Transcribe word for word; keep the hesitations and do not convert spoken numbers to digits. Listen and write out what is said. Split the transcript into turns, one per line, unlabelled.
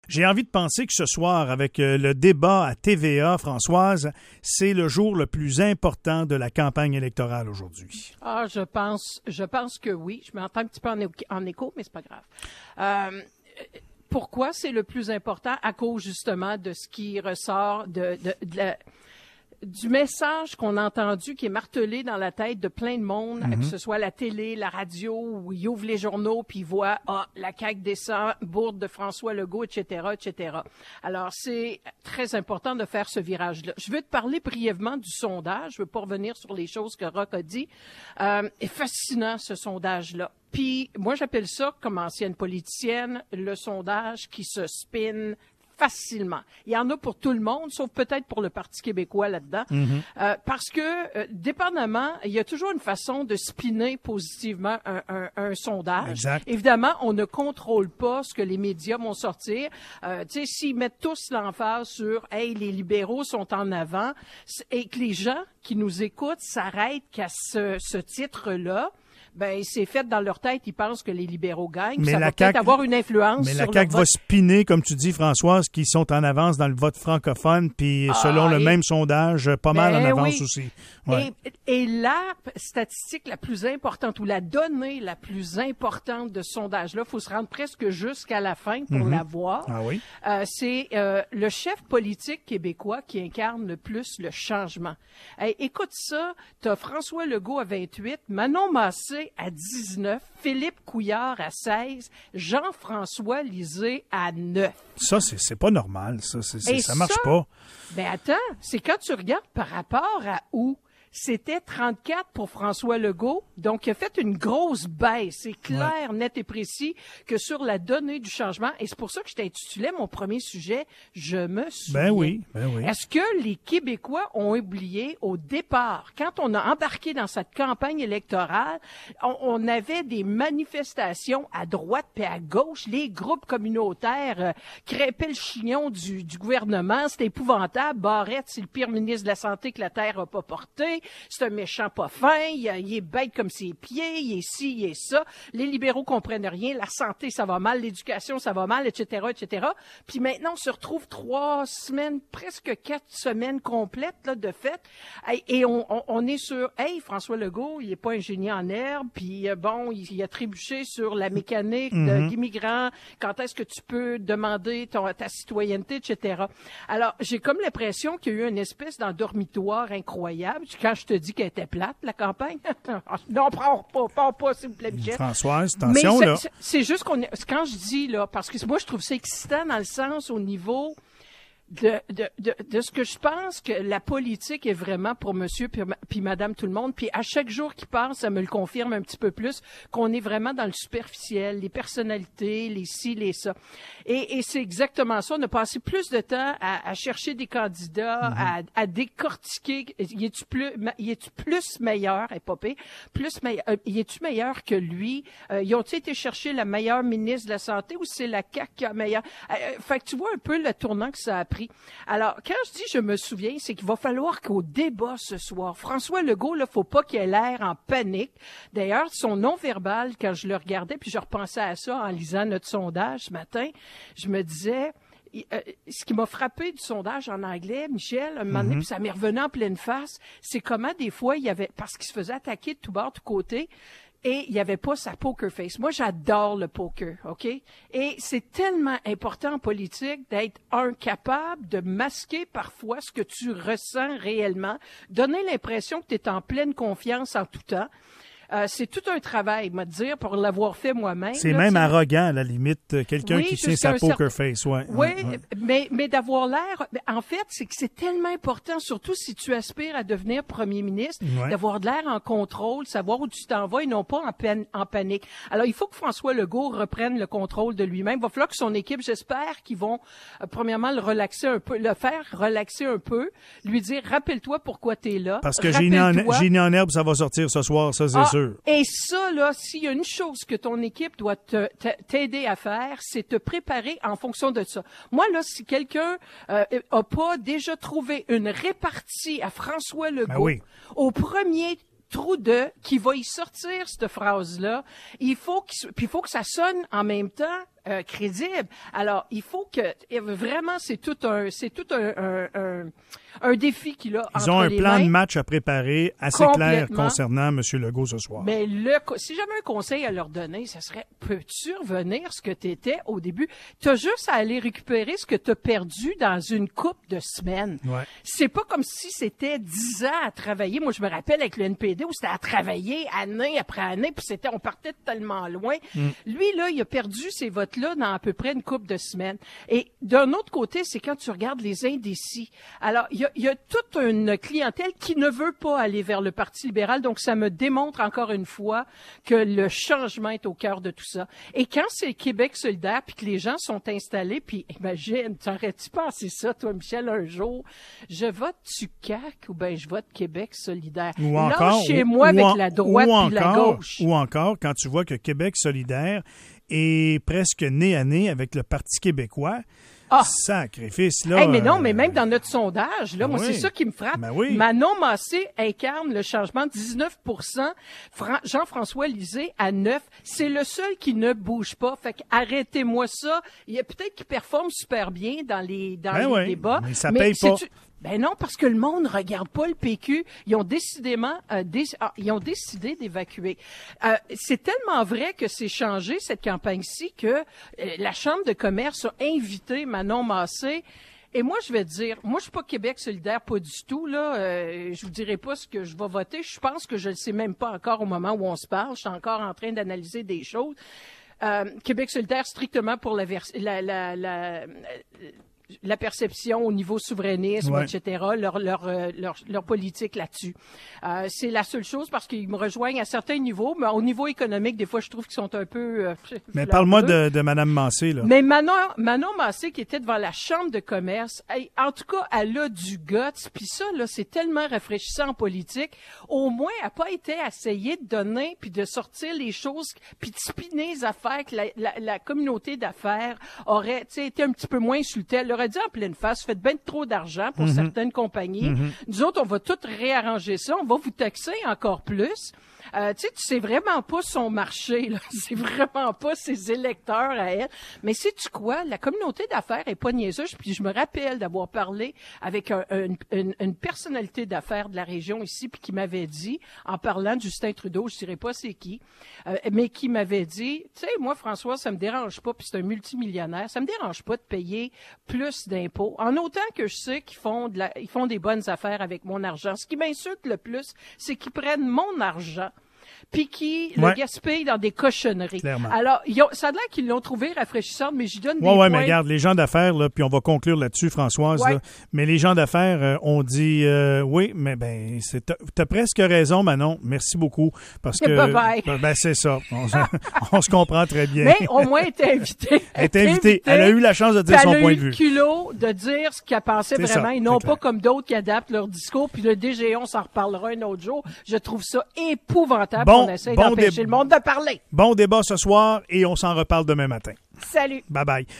J'ai envie de penser que ce soir, avec le débat à T V A, Françoise, c'est le jour le plus important de la campagne électorale aujourd'hui.
Ah, je pense, je pense que oui. Je m'entends un petit peu en, é- en écho, mais c'est pas grave. Euh, pourquoi c'est le plus important? À cause justement de ce qui ressort de, de, de la... du message qu'on a entendu qui est martelé dans la tête de plein de monde, mm-hmm. que ce soit la télé, la radio, où ils ouvrent les journaux puis ils voient ah la C A Q descend, bourde de François Legault, et cetera, et cetera. Alors c'est très important de faire ce virage-là. Je veux te parler brièvement du sondage. Je veux pas revenir sur les choses que Roch a dit. Euh, est fascinant ce sondage-là. Puis moi j'appelle ça, comme ancienne politicienne, le sondage qui se spin facilement. Il y en a pour tout le monde, sauf peut-être pour le Parti québécois là-dedans. Mm-hmm. Euh, parce que, euh, dépendamment, il y a toujours une façon de spinner positivement un, un, un sondage.
Exact.
Évidemment, on ne contrôle pas ce que les médias vont sortir. Euh, tu sais, s'ils mettent tous l'emphase sur « Hey, les libéraux sont en avant » et que les gens qui nous écoutent s'arrêtent qu'à ce, ce titre-là, ben c'est fait dans leur tête, ils pensent que les libéraux gagnent, mais ça va peut-être avoir une influence
mais
sur
la C A Q
leur
va spinner, comme tu dis, Françoise, qui sont en avance dans le vote francophone, puis ah, selon le et... même sondage, pas mal ben en avance
oui.
aussi. Ouais.
Et, et la statistique la plus importante, ou la donnée la plus importante de ce sondage-là, il faut se rendre presque jusqu'à la fin pour mm-hmm. la voir,
ah, oui?
euh, c'est euh, le chef politique québécois qui incarne le plus le changement. Hey, écoute ça, t'as François Legault à vingt-huit, Manon Massé à dix-neuf, Philippe Couillard à seize, Jean-François Lisée à neuf.
Ça, c'est, c'est pas normal. Ça, c'est, c'est, ça marche
ça,
pas.
Ben attends, c'est quand tu regardes par rapport à où? C'était trente-quatre pour François Legault, donc il a fait une grosse baisse. C'est clair, ouais. net et précis que sur la donnée du changement, et c'est pour ça que je t'intitulais mon premier sujet, je me souviens.
Ben oui, ben oui.
Est-ce que les Québécois ont oublié au départ, quand on a embarqué dans cette campagne électorale, on, on avait des manifestations à droite et à gauche, les groupes communautaires euh, crêpaient le chignon du, du gouvernement, c'était épouvantable. Barrette, c'est le pire ministre de la Santé que la Terre a pas porté. C'est un méchant pas fin, il, il est bête comme ses pieds, il est ci, il est ça. Les libéraux comprennent rien, la santé, ça va mal, l'éducation, ça va mal, et cetera, et cetera. Puis maintenant, on se retrouve trois semaines, presque quatre semaines complètes là, de fête, et on, on, on est sur, hey, François Legault, il est pas un génie en herbe, puis bon, il, il a trébuché sur la mécanique mm-hmm. de l'immigrant, quand est-ce que tu peux demander ton, ta citoyenneté, et cetera. Alors, j'ai comme l'impression qu'il y a eu une espèce d'endormitoire incroyable. Quand je te dis qu'elle était plate, la campagne. non, prends pas, prends pas, s'il vous plaît, Michel.
Françoise, attention,
Mais
là.
C'est, c'est juste qu'on, quand je dis, là, parce que moi, je trouve ça excitant dans le sens au niveau de, de, de, de ce que je pense que la politique est vraiment pour monsieur puis, puis madame tout le monde. Puis à chaque jour qui passe, ça me le confirme un petit peu plus qu'on est vraiment dans le superficiel, les personnalités, les ci, les ça. Et, et c'est exactement ça. On a passé plus de temps à, à chercher des candidats, mm-hmm. à, à décortiquer. Y est-tu plus, y est-tu plus meilleur, épopée, plus meilleur, euh, y est-tu meilleur que lui? Euh, ils ont-ils été chercher la meilleure ministre de la Santé ou c'est la C A Q qui a meilleure? Euh, fait que tu vois un peu le tournant que ça a pris. Alors, quand je dis je me souviens, c'est qu'il va falloir qu'au débat ce soir, François Legault, là, faut pas qu'il ait l'air en panique. D'ailleurs, son non-verbal, quand je le regardais, puis je repensais à ça en lisant notre sondage ce matin, je me disais, euh, ce qui m'a frappé du sondage en anglais, Michel, un moment donné, mm-hmm. puis ça m'est revenu en pleine face, c'est comment des fois, il y avait, parce qu'il se faisait attaquer de tout bord, de tout côté, et il n'y avait pas sa poker face. Moi, j'adore le poker, OK? Et c'est tellement important en politique d'être, un, capable de masquer parfois ce que tu ressens réellement, donner l'impression que tu es en pleine confiance en tout temps. Euh, c'est tout un travail, me dire, pour l'avoir fait moi-même.
C'est
là,
même
t'sais.
arrogant, à la limite, quelqu'un
oui,
qui tient sa poker certain... face. Ouais,
oui,
ouais, ouais.
mais, mais d'avoir l'air... En fait, c'est que c'est tellement important, surtout si tu aspires à devenir premier ministre, ouais. d'avoir de l'air en contrôle, savoir où tu t'en vas et non pas en, pan- en panique. Alors, il faut que François Legault reprenne le contrôle de lui-même. Il va falloir que son équipe, j'espère qu'ils vont, euh, premièrement, le relaxer un peu, le faire relaxer un peu, lui dire, rappelle-toi pourquoi t'es là.
Parce que Génie en, Génie en herbe, ça va sortir ce soir, ça, c'est ah, sûr.
Et ça, là, s'il y a une chose que ton équipe doit te, te, t'aider à faire, c'est te préparer en fonction de ça. Moi, là, si quelqu'un euh, a pas déjà trouvé une répartie à François Legault,
ben oui.
au premier trou de qui va y sortir cette phrase-là, il faut qu'il, puis il faut que ça sonne en même temps euh, crédible. Alors, il faut que vraiment, c'est tout un, c'est tout un, un, un, un défi qu'il a.
Ils ont un plan
mains.
de match à préparer assez clair concernant M. Legault ce soir.
Mais le, si j'avais un conseil à leur donner, ce serait, peux-tu revenir ce que tu étais au début? Tu as juste à aller récupérer ce que tu as perdu dans une couple de semaines.
Ouais.
C'est pas comme si c'était dix ans à travailler. Moi, je me rappelle avec le N P D où c'était à travailler année après année, puis c'était, on partait tellement loin. Mm. Lui, là, il a perdu ces votes-là dans à peu près une couple de semaines. Et d'un autre côté, c'est quand tu regardes les indécis. Alors, il y a, il y a toute une clientèle qui ne veut pas aller vers le Parti libéral, donc ça me démontre encore une fois que le changement est au cœur de tout ça. Et quand c'est Québec solidaire, puis que les gens sont installés, puis imagine, t'aurais-tu pensé ça, toi, Michel, un jour? Je vote-tu C A Q ou bien je vote Québec solidaire?
Ou encore,
là, chez moi, avec
en,
la droite puis la gauche.
Ou encore, quand tu vois que Québec solidaire est presque nez à nez avec le Parti québécois, ah. Sacrifice, là.
Hey, mais non, mais même dans notre sondage, là,
ben
moi,
oui.
c'est ça qui me frappe.
Ben oui.
Manon Massé incarne le changement de dix-neuf pour cent. Fran- Jean-François Lisée à neuf. C'est le seul qui ne bouge pas. Fait qu'arrêtez-moi ça. Il y a peut-être qu'il performe super bien dans les, dans
ben
les
oui,
débats.
Mais ça
mais
paye pas.
Ben non, parce que le monde regarde pas le P Q. Ils ont décidément, euh, dé- ah, ils ont décidé d'évacuer. Euh, c'est tellement vrai que c'est changé cette campagne-ci que euh, la Chambre de commerce a invité Manon Massé. Et moi, je vais te dire, moi, je suis pas Québec solidaire, pas du tout, là. Euh, je vous dirai pas ce que je vais voter. Je pense que je le sais même pas encore au moment où on se parle. Je suis encore en train d'analyser des choses. Euh, Québec solidaire, strictement pour la, vers- la, la, la, la la perception au niveau souverainisme,
ouais.
et cetera, leur, leur, leur, leur politique là-dessus. Euh, c'est la seule chose parce qu'ils me rejoignent à certains niveaux, mais au niveau économique, des fois, je trouve qu'ils sont un peu... Euh,
mais parle-moi de, de Mme Massé, là.
Mais Manon, Manon Massé, qui était devant la Chambre de commerce, hey, en tout cas, elle a du guts, puis ça, là, c'est tellement rafraîchissant en politique. Au moins, elle n'a pas été essayée de donner, puis de sortir les choses, puis de spinner les affaires, que la, la, la communauté d'affaires aurait, tu sais, été un petit peu moins insultée. Elle leur a dit en pleine face, faites bien trop d'argent pour mm-hmm. certaines compagnies. Mm-hmm. Nous autres, on va tout réarranger ça, on va vous taxer encore plus. Euh, tu sais, tu sais vraiment pas son marché, là. C'est vraiment pas ses électeurs à elle. Mais sais-tu quoi? La communauté d'affaires est pas niaiseuse. Puis je me rappelle d'avoir parlé avec un, un, une, une personnalité d'affaires de la région ici, puis qui m'avait dit, en parlant de Justin Trudeau, je dirais pas c'est qui, euh, mais qui m'avait dit, tu sais, moi, François, ça me dérange pas, puis c'est un multimillionnaire, ça me dérange pas de payer plus d'impôts, en autant que je sais qu'ils font de la, ils font des bonnes affaires avec mon argent. Ce qui m'insulte le plus, c'est qu'ils prennent mon argent puis qui ouais. le gaspillent dans des cochonneries.
Clairement.
Alors, ils ont, ça a l'air qu'ils l'ont trouvé rafraîchissante, mais j'y donne
ouais,
des
ouais,
points.
mais regarde, les gens d'affaires, là, puis on va conclure là-dessus, Françoise,
ouais.
là, mais les gens d'affaires euh, ont dit euh, oui, mais ben, c'est, t'as, t'as presque raison, Manon. Merci beaucoup. Parce que.
Bye bye.
Ben, c'est ça. On, on se comprend très bien.
Mais au moins, elle était invitée.
Elle était invitée. Elle a eu la chance de dire son point de vue.
Elle a eu le culot de dire ce qu'elle pensait
c'est
vraiment,
ça,
et non pas comme d'autres qui adaptent leur discours, puis le D G, on s'en reparlera un autre jour. Je trouve ça épouvantable
bon,
qu'on essaie
bon
d'empêcher
dé-
le monde de parler.
Bon débat ce soir et on s'en reparle demain matin.
Salut.
Bye bye.